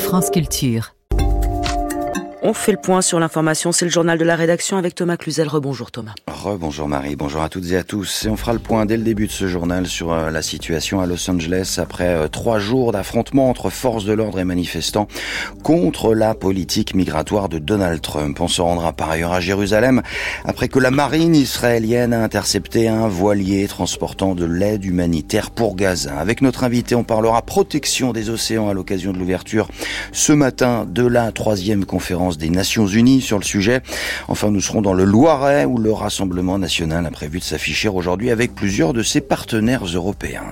France Culture. On fait le point sur l'information, c'est le journal de la rédaction avec Thomas Cluzel. Rebonjour Thomas. Rebonjour Marie, bonjour à toutes et à tous. Et on fera le point dès le début de ce journal sur la situation à Los Angeles après 3 jours d'affrontements entre forces de l'ordre et manifestants contre la politique migratoire de Donald Trump. On se rendra par ailleurs à Jérusalem après que la marine israélienne a intercepté un voilier transportant de l'aide humanitaire pour Gaza. Avec notre invité, on parlera protection des océans à l'occasion de l'ouverture ce matin de la 3e conférence des Nations Unies sur le sujet. Enfin, nous serons dans le Loiret où le Rassemblement national a prévu de s'afficher aujourd'hui avec plusieurs de ses partenaires européens.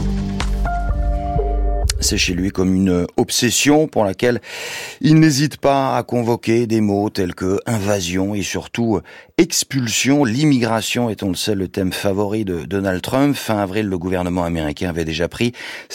C'est chez lui comme une obsession pour laquelle il n'hésite pas à convoquer des mots tels que invasion et surtout expulsion. L'immigration est, on le sait, le thème favori de Donald Trump. Fin avril, le gouvernement américain avait déjà pris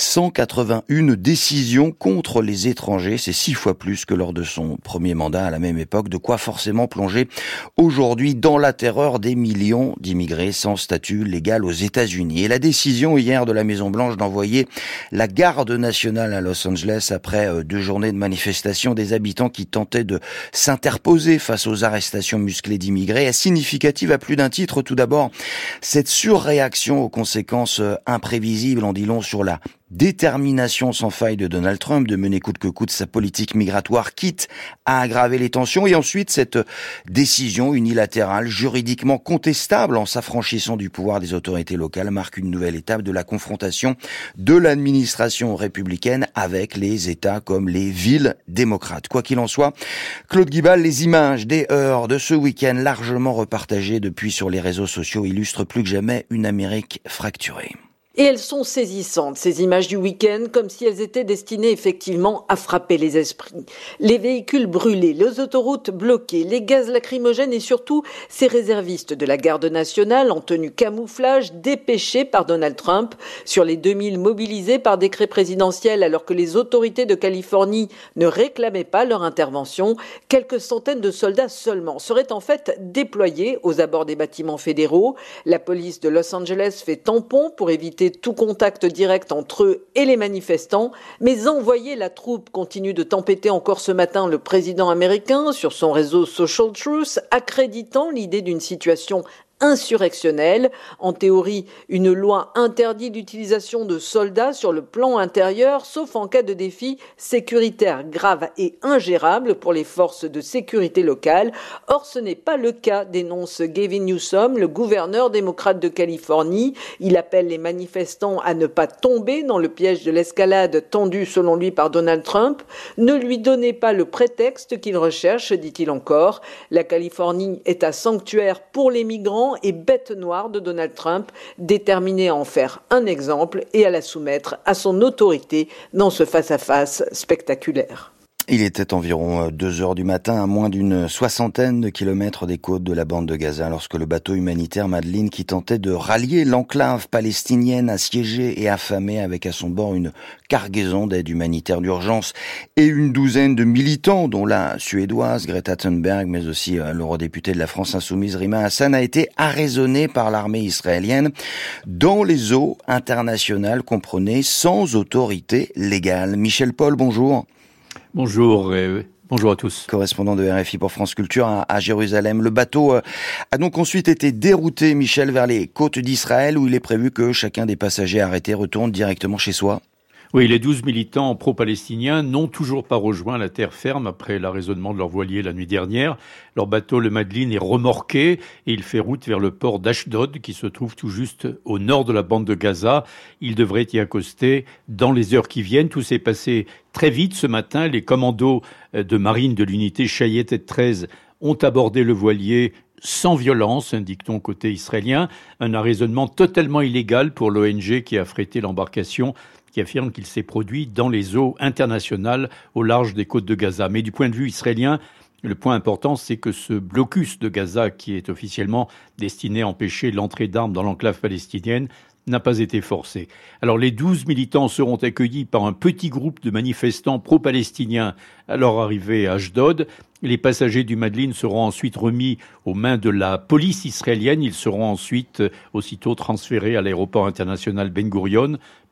181 décisions contre les étrangers. C'est 6 fois plus que lors de son premier mandat à la même époque. De quoi forcément plonger aujourd'hui dans la terreur des millions d'immigrés sans statut légal aux États-Unis. Et la décision hier de la Maison-Blanche d'envoyer la garde nationale à Los Angeles après 2 journées de manifestation des habitants qui tentaient de s'interposer face aux arrestations musclées d'immigrés est significative à plus d'un titre. Tout d'abord, cette surréaction aux conséquences imprévisibles en dit long sur la détermination sans faille de Donald Trump de mener coûte que coûte sa politique migratoire, quitte à aggraver les tensions. Et ensuite, cette décision unilatérale, juridiquement contestable en s'affranchissant du pouvoir des autorités locales, marque une nouvelle étape de la confrontation de l'administration républicaine avec les États comme les villes démocrates. Quoi qu'il en soit, Claude Guibal, les images des heurts de ce week-end largement repartagées depuis sur les réseaux sociaux illustrent plus que jamais une Amérique fracturée. Et elles sont saisissantes, ces images du week-end, comme si elles étaient destinées effectivement à frapper les esprits. Les véhicules brûlés, les autoroutes bloquées, les gaz lacrymogènes et surtout ces réservistes de la garde nationale en tenue camouflage dépêchés par Donald Trump sur les 2000 mobilisés par décret présidentiel alors que les autorités de Californie ne réclamaient pas leur intervention. Quelques centaines de soldats seulement seraient en fait déployés aux abords des bâtiments fédéraux. La police de Los Angeles fait tampon pour éviter tout contact direct entre eux et les manifestants, mais envoyer la troupe continue de tempêter encore ce matin le président américain sur son réseau Social Truth, accréditant l'idée d'une situation insurrectionnelle. En théorie, une loi interdit l'utilisation de soldats sur le plan intérieur, sauf en cas de défi sécuritaire grave et ingérable pour les forces de sécurité locales. Or, ce n'est pas le cas, dénonce Gavin Newsom, le gouverneur démocrate de Californie. Il appelle les manifestants à ne pas tomber dans le piège de l'escalade tendue selon lui par Donald Trump. Ne lui donnez pas le prétexte qu'il recherche, dit-il encore. La Californie est un sanctuaire pour les migrants et bête noire de Donald Trump, déterminé à en faire un exemple et à la soumettre à son autorité dans ce face-à-face spectaculaire. Il était environ 2 heures du matin, à moins d'une 60aine de kilomètres des côtes de la bande de Gaza, lorsque le bateau humanitaire Madeleine, qui tentait de rallier l'enclave palestinienne assiégée et affamée avec à son bord une cargaison d'aide humanitaire d'urgence et une douzaine de militants, dont la Suédoise Greta Thunberg, mais aussi l'eurodéputé de la France Insoumise Rima Hassan, a été arraisonné par l'armée israélienne dans les eaux internationales, comprenez, sans autorité légale. Michel Paul, bonjour. Bonjour, bonjour à tous. Correspondant de RFI pour France Culture à Jérusalem. Le bateau a donc ensuite été dérouté, Michel, vers les côtes d'Israël, où il est prévu que chacun des passagers arrêtés retourne directement chez soi. Oui, les 12 militants pro-palestiniens n'ont toujours pas rejoint la terre ferme après l'arraisonnement de leur voilier la nuit dernière. Leur bateau, le Madeleine, est remorqué et il fait route vers le port d'Ashdod, qui se trouve tout juste au nord de la bande de Gaza. Il devrait y accoster dans les heures qui viennent. Tout s'est passé très vite ce matin. Les commandos de marine de l'unité Chayet 13 ont abordé le voilier sans violence, indique-t-on côté israélien. Un arraisonnement totalement illégal pour l'ONG qui a affrété l'embarcation, qui affirme qu'il s'est produit dans les eaux internationales au large des côtes de Gaza. Mais du point de vue israélien, le point important, c'est que ce blocus de Gaza, qui est officiellement destiné à empêcher l'entrée d'armes dans l'enclave palestinienne, n'a pas été forcé. Alors les 12 militants seront accueillis par un petit groupe de manifestants pro-palestiniens à leur arrivée à Ashdod. Les passagers du Madeleine seront ensuite remis aux mains de la police israélienne. Ils seront ensuite aussitôt transférés à l'aéroport international Ben Gurion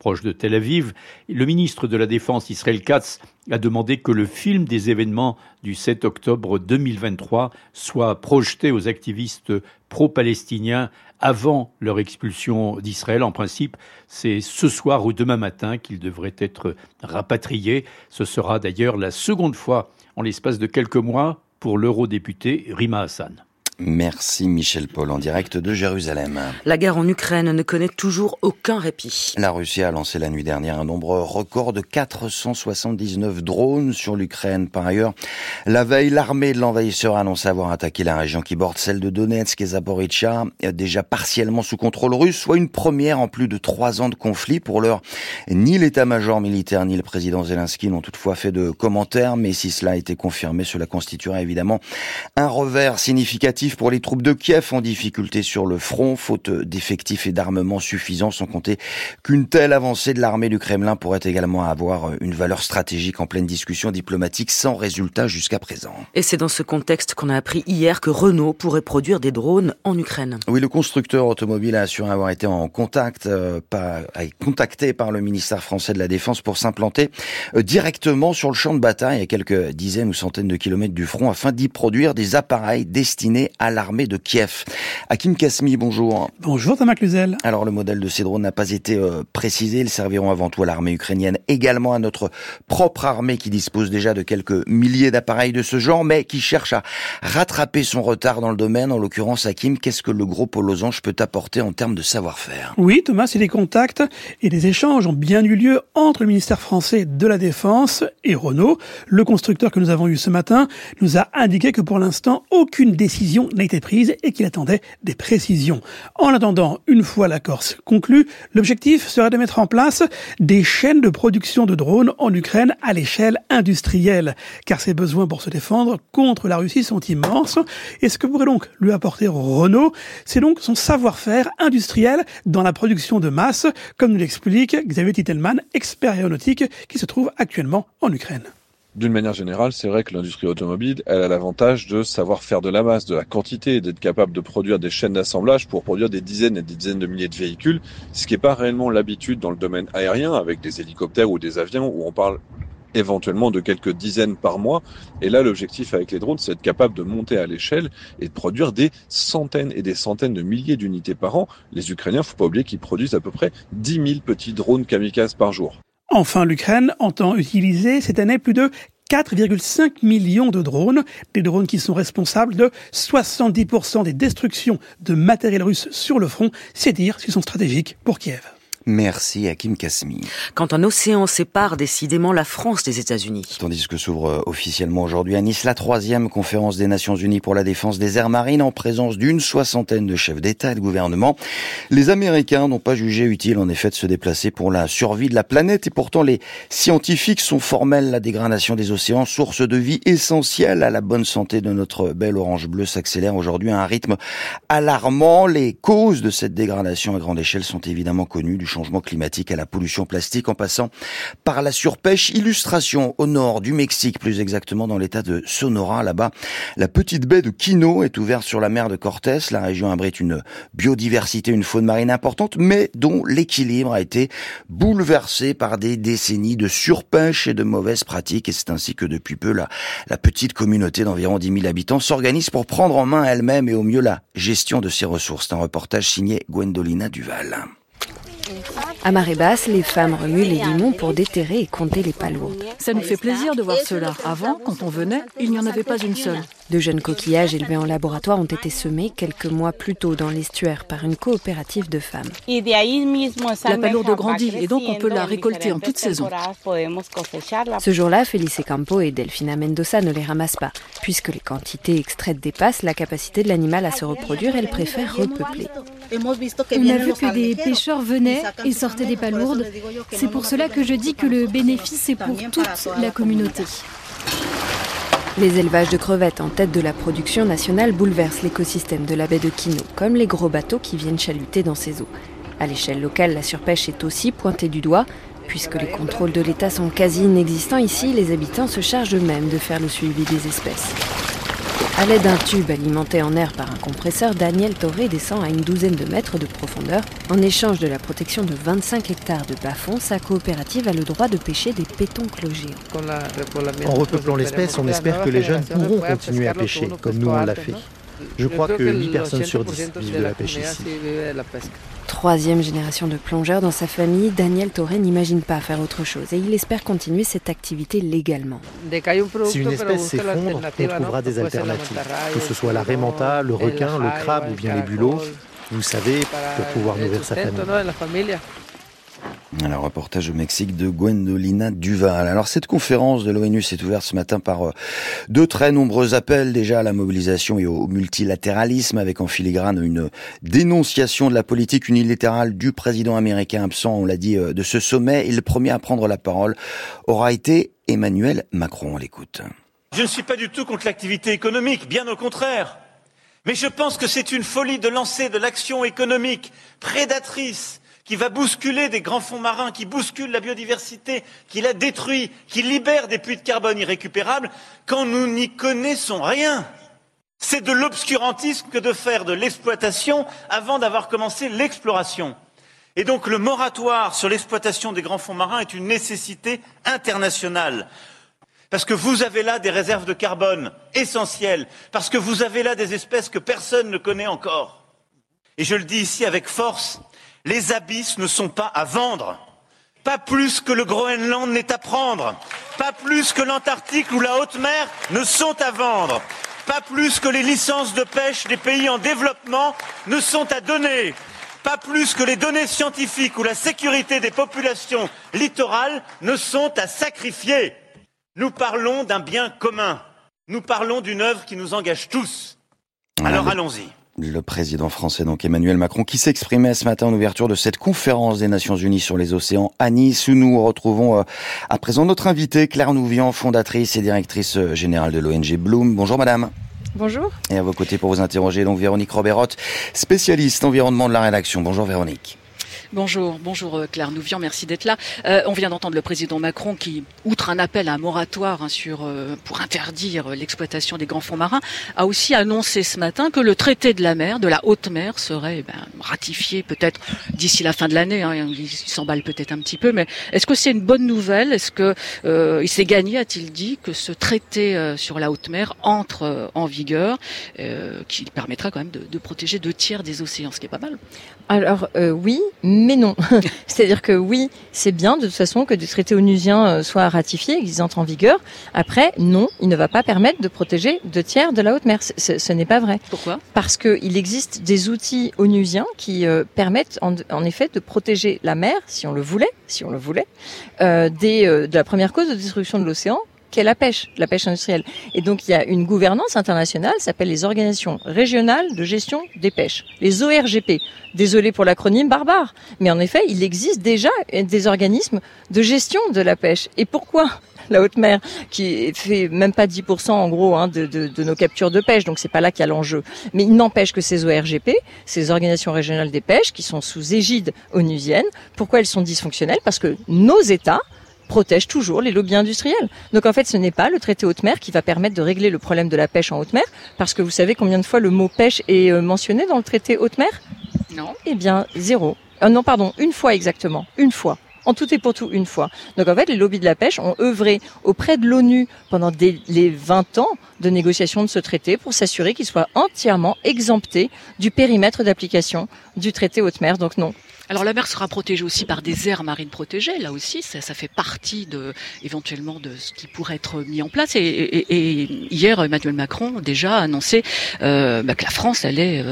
proche de Tel Aviv. Le ministre de la Défense, Israël Katz, a demandé que le film des événements du 7 octobre 2023 soit projeté aux activistes pro-palestiniens avant leur expulsion d'Israël. En principe, c'est ce soir ou demain matin qu'ils devraient être rapatriés. Ce sera d'ailleurs la seconde fois en l'espace de quelques mois pour l'eurodéputé Rima Hassan. Merci Michel Paul, en direct de Jérusalem. La guerre en Ukraine ne connaît toujours aucun répit. La Russie a lancé la nuit dernière un nombre record de 479 drones sur l'Ukraine. Par ailleurs, la veille, l'armée de l'envahisseur a annoncé avoir attaqué la région qui borde celle de Donetsk et Zaporijjia, déjà partiellement sous contrôle russe, soit une première en plus de 3 ans de conflit. Pour l'heure, ni l'état-major militaire ni le président Zelensky n'ont toutefois fait de commentaires, mais si cela a été confirmé, cela constituera évidemment un revers significatif pour les troupes de Kiev en difficulté sur le front, faute d'effectifs et d'armements suffisants, sans compter qu'une telle avancée de l'armée du Kremlin pourrait également avoir une valeur stratégique en pleine discussion diplomatique sans résultat jusqu'à présent. Et c'est dans ce contexte qu'on a appris hier que Renault pourrait produire des drones en Ukraine. Oui, le constructeur automobile a assuré avoir été contacté par le ministère français de la Défense pour s'implanter directement sur le champ de bataille à quelques dizaines ou centaines de kilomètres du front afin d'y produire des appareils destinés à l'armée de Kiev. Hakim Kasmi, bonjour. Bonjour Thomas Cluzel. Alors le modèle de ces drones n'a pas été précisé, ils serviront avant tout à l'armée ukrainienne, également à notre propre armée qui dispose déjà de quelques milliers d'appareils de ce genre, mais qui cherche à rattraper son retard dans le domaine. En l'occurrence, Hakim, qu'est-ce que le groupe Losange peut apporter en termes de savoir-faire ? Oui Thomas, c'est des contacts et des échanges ont bien eu lieu entre le ministère français de la Défense et Renault. Le constructeur que nous avons eu ce matin nous a indiqué que pour l'instant, aucune décision n'a été prise et qu'il attendait des précisions. En attendant, une fois l'accord conclu, l'objectif serait de mettre en place des chaînes de production de drones en Ukraine à l'échelle industrielle, car ses besoins pour se défendre contre la Russie sont immenses. Et ce que pourrait donc lui apporter Renault, c'est donc son savoir-faire industriel dans la production de masse, comme nous l'explique Xavier Titelman, expert aéronautique qui se trouve actuellement en Ukraine. D'une manière générale, c'est vrai que l'industrie automobile, elle a l'avantage de savoir faire de la masse, de la quantité, d'être capable de produire des chaînes d'assemblage pour produire des dizaines et des dizaines de milliers de véhicules, ce qui n'est pas réellement l'habitude dans le domaine aérien, avec des hélicoptères ou des avions, où on parle éventuellement de quelques dizaines par mois. Et là, l'objectif avec les drones, c'est d'être capable de monter à l'échelle et de produire des centaines et des centaines de milliers d'unités par an. Les Ukrainiens, faut pas oublier qu'ils produisent à peu près 10 000 petits drones kamikazes par jour. Enfin, l'Ukraine entend utiliser cette année plus de 4,5 millions de drones, des drones qui sont responsables de 70% des destructions de matériel russe sur le front, c'est dire s'ils sont stratégiques pour Kiev. Merci Hakim Kasmi. Quand un océan sépare décidément la France des États-Unis. Tandis que s'ouvre officiellement aujourd'hui à Nice la 3e conférence des Nations Unies pour la défense des aires marines en présence d'une 60aine de chefs d'État et de gouvernement. Les Américains n'ont pas jugé utile en effet de se déplacer pour la survie de la planète et pourtant les scientifiques sont formels. La dégradation des océans, source de vie essentielle à la bonne santé de notre belle orange bleue, s'accélère aujourd'hui à un rythme alarmant. Les causes de cette dégradation à grande échelle sont évidemment connues, du changement climatique à la pollution plastique en passant par la surpêche. Illustration au nord du Mexique, plus exactement dans l'état de Sonora. Là-bas, la petite baie de Quino est ouverte sur la mer de Cortés. La région abrite une biodiversité, une faune marine importante, mais dont l'équilibre a été bouleversé par des décennies de surpêche et de mauvaises pratiques. Et c'est ainsi que depuis peu, la petite communauté d'environ 10 000 habitants s'organise pour prendre en main elle-même et au mieux la gestion de ses ressources. C'est un reportage signé Gwendolina Duval. À marée basse, les femmes remuent les limons pour déterrer et compter les palourdes. Ça nous fait plaisir de voir cela. Avant, quand on venait, il n'y en avait pas une seule. De jeunes coquillages élevés en laboratoire ont été semés quelques mois plus tôt dans l'estuaire par une coopérative de femmes. La palourde grandit et donc on peut la récolter en toute saison. Ce jour-là, Felice Campo et Delfina Mendoza ne les ramassent pas. Puisque les quantités extraites dépassent la capacité de l'animal à se reproduire, elles préfèrent repeupler. On a vu que des pêcheurs venaient et sortaient des palourdes. C'est pour cela que je dis que le bénéfice est pour toute la communauté. Les élevages de crevettes en tête de la production nationale bouleversent l'écosystème de la baie de Quino, comme les gros bateaux qui viennent chaluter dans ses eaux. À l'échelle locale, la surpêche est aussi pointée du doigt. Puisque les contrôles de l'État sont quasi inexistants ici, les habitants se chargent eux-mêmes de faire le suivi des espèces. À l'aide d'un tube alimenté en air par un compresseur, Daniel Torre descend à une douzaine de mètres de profondeur. En échange de la protection de 25 hectares de bas-fond, sa coopérative a le droit de pêcher des pétoncles géants. En repeuplant l'espèce, on espère que les jeunes pourront continuer à pêcher, comme nous on l'a fait. Je crois que 8 personnes sur 10 vivent de la pêche ici. Troisième génération de plongeurs dans sa famille, Daniel Torre n'imagine pas faire autre chose et il espère continuer cette activité légalement. Si une espèce s'effondre, on trouvera des alternatives, que ce soit la raie manta, le requin, le crabe ou bien les bulots, vous savez, pour pouvoir nourrir sa famille. Un reportage au Mexique de Gwendolina Duval. Alors cette conférence de l'ONU s'est ouverte ce matin par de très nombreux appels déjà à la mobilisation et au multilatéralisme, avec en filigrane une dénonciation de la politique unilatérale du président américain absent, on l'a dit, de ce sommet. Et le premier à prendre la parole aura été Emmanuel Macron. On l'écoute. Je ne suis pas du tout contre l'activité économique, bien au contraire. Mais je pense que c'est une folie de lancer de l'action économique prédatrice, qui va bousculer des grands fonds marins, qui bouscule la biodiversité, qui la détruit, qui libère des puits de carbone irrécupérables, quand nous n'y connaissons rien. C'est de l'obscurantisme que de faire de l'exploitation avant d'avoir commencé l'exploration. Et donc le moratoire sur l'exploitation des grands fonds marins est une nécessité internationale. Parce que vous avez là des réserves de carbone essentielles, parce que vous avez là des espèces que personne ne connaît encore. Et je le dis ici avec force, les abysses ne sont pas à vendre. Pas plus que le Groenland n'est à prendre. Pas plus que l'Antarctique ou la haute mer ne sont à vendre. Pas plus que les licences de pêche des pays en développement ne sont à donner. Pas plus que les données scientifiques ou la sécurité des populations littorales ne sont à sacrifier. Nous parlons d'un bien commun. Nous parlons d'une œuvre qui nous engage tous. Alors allons-y. Le président français, donc Emmanuel Macron, qui s'exprimait ce matin en ouverture de cette conférence des Nations Unies sur les océans à Nice, où nous retrouvons à présent notre invitée, Claire Nouvian, fondatrice et directrice générale de l'ONG Bloom. Bonjour madame. Bonjour. Et à vos côtés pour vous interroger, donc Véronique Roberotte, spécialiste environnement de la rédaction. Bonjour Véronique. Bonjour Claire Nouvian, merci d'être là. On vient d'entendre le président Macron qui, outre un appel à un moratoire pour interdire l'exploitation des grands fonds marins, a aussi annoncé ce matin que le traité de la mer, de la haute mer, serait ratifié peut-être d'ici la fin de l'année. Il s'emballe peut-être un petit peu, mais est-ce que c'est une bonne nouvelle ? Est-ce que il s'est gagné, a-t-il dit, que ce traité sur la haute mer entre en vigueur, qui permettra quand même de protéger 2/3 des océans, ce qui est pas mal. Alors oui, mais non. C'est-à-dire que oui, c'est bien de toute façon que du traité onusien soit ratifié, qu'il entre en vigueur. Après, non, il ne va pas permettre de protéger 2/3 de la haute mer. Ce n'est pas vrai. Pourquoi ? Parce qu'il existe des outils onusiens qui permettent en effet de protéger la mer, si on le voulait, de la première cause de destruction de l'océan, qu'est la pêche industrielle. Et donc il y a une gouvernance internationale, ça s'appelle les organisations régionales de gestion des pêches, les ORGP. Désolé pour l'acronyme barbare, mais en effet, il existe déjà des organismes de gestion de la pêche. Et pourquoi la haute mer, qui fait même pas 10% en gros de nos captures de pêche, donc c'est pas là qu'il y a l'enjeu. Mais il n'empêche que ces ORGP, ces organisations régionales des pêches, qui sont sous égide onusienne, pourquoi elles sont dysfonctionnelles ? Parce que nos États protège toujours les lobbies industriels. Donc en fait, ce n'est pas le traité haute mer qui va permettre de régler le problème de la pêche en haute mer, parce que vous savez combien de fois le mot pêche est mentionné dans le traité haute mer ? Non. Eh bien, 0. Une fois exactement. Une fois. En tout et pour tout, une fois. Donc en fait, les lobbies de la pêche ont œuvré auprès de l'ONU pendant les 20 ans de négociation de ce traité pour s'assurer qu'il soit entièrement exempté du périmètre d'application du traité haute mer. Donc non. Alors la mer sera protégée aussi par des aires marines protégées, là aussi, ça fait partie éventuellement de ce qui pourrait être mis en place. Et hier, Emmanuel Macron déjà a annoncé que la France allait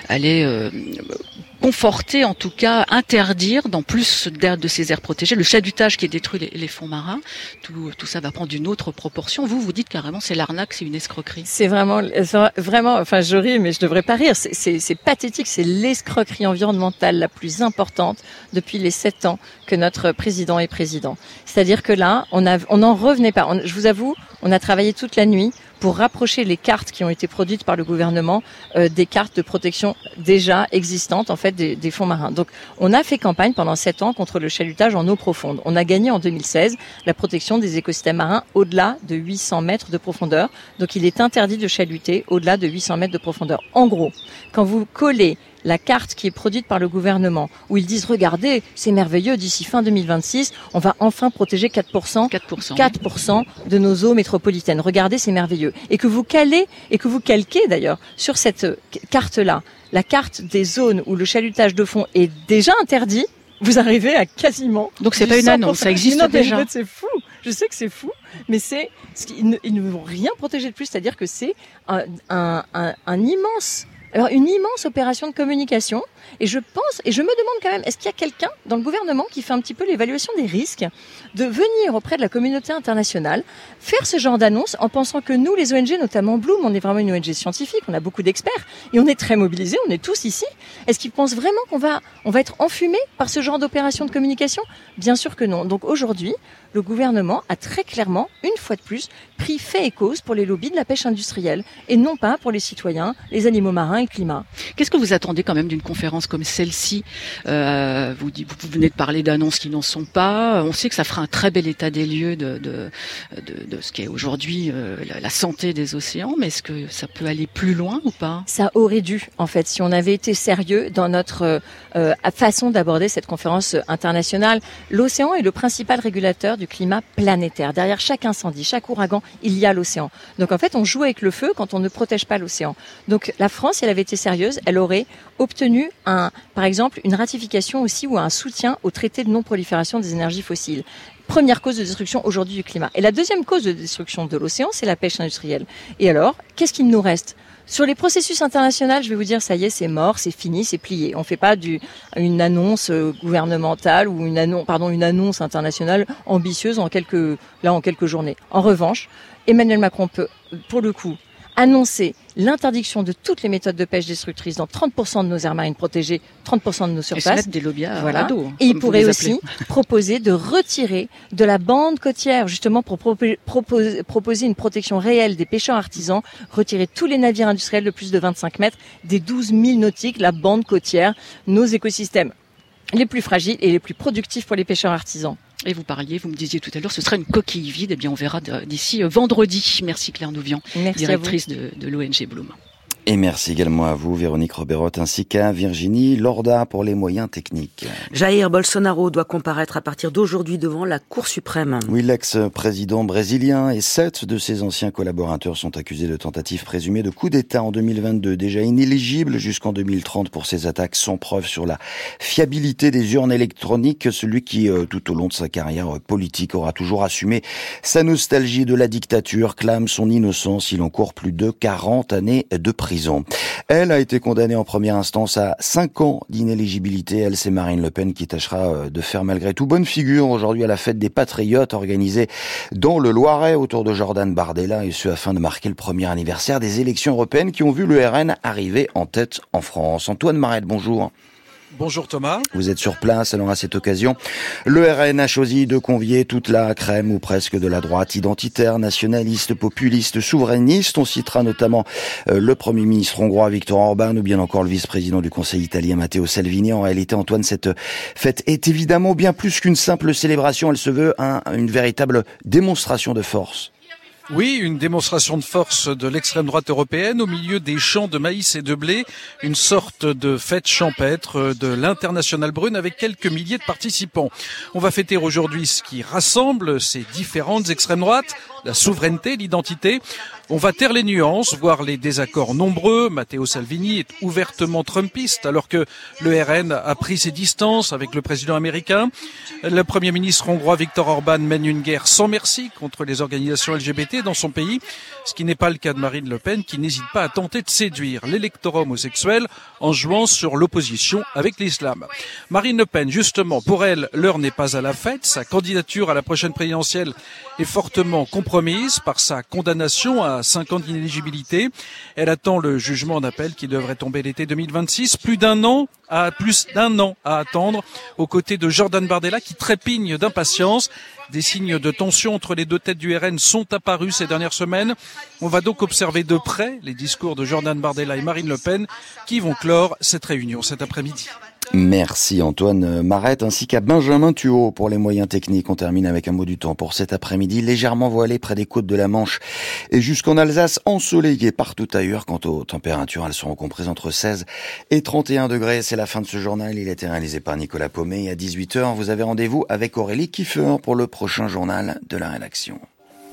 conforter, en tout cas interdire dans plus d'aires de ces aires protégées le chalutage qui détruit les fonds marins. Tout ça va prendre une autre proportion. Vous dites carrément c'est l'arnaque, c'est une escroquerie. C'est vraiment, enfin je ris mais je devrais pas rire. C'est pathétique, c'est l'escroquerie environnementale la plus importante depuis les 7 ans que notre président est président. C'est-à-dire que là, on n'en revenait pas. Je vous avoue, on a travaillé toute la nuit pour rapprocher les cartes qui ont été produites par le gouvernement des cartes de protection déjà existantes en fait des fonds marins. Donc on a fait campagne pendant 7 ans contre le chalutage en eau profonde. On a gagné en 2016 la protection des écosystèmes marins au-delà de 800 mètres de profondeur. Donc il est interdit de chaluter au-delà de 800 mètres de profondeur. En gros, quand vous collez la carte qui est produite par le gouvernement, où ils disent, regardez, c'est merveilleux, d'ici fin 2026, on va enfin protéger 4% de nos eaux métropolitaines. Regardez, c'est merveilleux. Et que vous calquez d'ailleurs sur cette carte-là, la carte des zones où le chalutage de fond est déjà interdit, vous arrivez à quasiment... Donc c'est pas une annonce, ça existe déjà. En fait, c'est fou. Je sais que c'est fou, mais ils ne vont rien protéger de plus, c'est-à-dire que c'est une immense opération de communication. Et je me demande quand même, est-ce qu'il y a quelqu'un dans le gouvernement qui fait un petit peu l'évaluation des risques de venir auprès de la communauté internationale, faire ce genre d'annonce en pensant que nous, les ONG, notamment Bloom, on est vraiment une ONG scientifique, on a beaucoup d'experts et on est très mobilisés, on est tous ici. Est-ce qu'ils pensent vraiment qu'on va être enfumés par ce genre d'opération de communication ? Bien sûr que non. Donc aujourd'hui, le gouvernement a très clairement, une fois de plus, pris fait et cause pour les lobbies de la pêche industrielle et non pas pour les citoyens, les animaux marins et le climat. Qu'est-ce que vous attendez quand même d'une conférence comme celle-ci ? Vous venez de parler d'annonces qui n'en sont pas. On sait que ça fera un très bel état des lieux de ce qu'est aujourd'hui la santé des océans, mais est-ce que ça peut aller plus loin ou pas ? Ça aurait dû, en fait, si on avait été sérieux dans notre façon d'aborder cette conférence internationale. L'océan est le principal régulateur du climat planétaire. Derrière chaque incendie, chaque ouragan, il y a l'océan. Donc en fait, on joue avec le feu quand on ne protège pas l'océan. Donc la France, si elle avait été sérieuse, elle aurait obtenu par exemple, une ratification aussi ou un soutien au traité de non-prolifération des énergies fossiles. Première cause de destruction aujourd'hui du climat. Et la deuxième cause de destruction de l'océan, c'est la pêche industrielle. Et alors, qu'est-ce qu'il nous reste ? Sur les processus internationaux, je vais vous dire, ça y est, c'est mort, c'est fini, c'est plié. On fait pas une annonce gouvernementale ou une annonce internationale ambitieuse en quelques journées. En revanche, Emmanuel Macron peut, pour le coup, annoncer l'interdiction de toutes les méthodes de pêche destructrices dans 30% de nos aires marines protégées, 30% de nos surfaces. Et se mettre des lobbies à dos. Et il pourrait aussi proposer de retirer de la bande côtière, justement pour proposer une protection réelle des pêcheurs artisans, retirer tous les navires industriels de plus de 25 mètres des 12 000 nautiques, la bande côtière, nos écosystèmes les plus fragiles et les plus productifs pour les pêcheurs artisans. Et vous me disiez tout à l'heure, ce serait une coquille vide. Eh bien, on verra d'ici vendredi. Merci Claire Nouvian, directrice de l'ONG Bloom. Et merci également à vous, Véronique Roberotte, ainsi qu'à Virginie Lorda pour les moyens techniques. Jair Bolsonaro doit comparaître à partir d'aujourd'hui devant la Cour suprême. Oui, l'ex-président brésilien et 7 de ses anciens collaborateurs sont accusés de tentative présumée de coup d'État en 2022, déjà inéligible jusqu'en 2030 pour ses attaques sans preuve sur la fiabilité des urnes électroniques. Celui qui, tout au long de sa carrière politique, aura toujours assumé sa nostalgie de la dictature, clame son innocence. Il encourt plus de 40 années de prison. Elle a été condamnée en première instance à 5 ans d'inéligibilité. Elle, c'est Marine Le Pen qui tâchera de faire malgré tout bonne figure aujourd'hui à la fête des Patriotes organisée dans le Loiret autour de Jordan Bardella, et ce afin de marquer le premier anniversaire des élections européennes qui ont vu le RN arriver en tête en France. Antoine Marette, bonjour. Bonjour Thomas. Vous êtes sur place, alors à cette occasion, le RN a choisi de convier toute la crème ou presque de la droite identitaire, nationaliste, populiste, souverainiste. On citera notamment le Premier ministre hongrois Viktor Orban ou bien encore le vice-président du Conseil italien Matteo Salvini. En réalité, Antoine, cette fête est évidemment bien plus qu'une simple célébration. Elle se veut une véritable démonstration de force. Oui, une démonstration de force de l'extrême droite européenne au milieu des champs de maïs et de blé, une sorte de fête champêtre de l'Internationale brune avec quelques milliers de participants. On va fêter aujourd'hui ce qui rassemble ces différentes extrêmes droites, la souveraineté, l'identité. On va taire les nuances, voir les désaccords nombreux. Matteo Salvini est ouvertement trumpiste alors que le RN a pris ses distances avec le président américain. Le Premier ministre hongrois Viktor Orban mène une guerre sans merci contre les organisations LGBT dans son pays, ce qui n'est pas le cas de Marine Le Pen qui n'hésite pas à tenter de séduire l'électorat homosexuel en jouant sur l'opposition avec l'islam. Marine Le Pen, justement, pour elle, l'heure n'est pas à la fête. Sa candidature à la prochaine présidentielle est fortement compromise compromise par sa condamnation à 5 ans d'inéligibilité. Elle attend le jugement en appel qui devrait tomber l'été 2026. Plus d'un an à attendre aux côtés de Jordan Bardella qui trépigne d'impatience. Des signes de tension entre les deux têtes du RN sont apparus ces dernières semaines. On va donc observer de près les discours de Jordan Bardella et Marine Le Pen qui vont clore cette réunion cet après-midi. Merci Antoine Marette ainsi qu'à Benjamin Thuot pour les moyens techniques. On termine avec un mot du temps pour cet après-midi, légèrement voilé près des côtes de la Manche et jusqu'en Alsace, ensoleillé partout ailleurs. Quant aux températures, elles seront comprises entre 16 et 31 degrés. C'est la fin de ce journal. Il a été réalisé par Nicolas Paumet et à 18h, vous avez rendez-vous avec Aurélie Kiefer pour le prochain journal de la rédaction.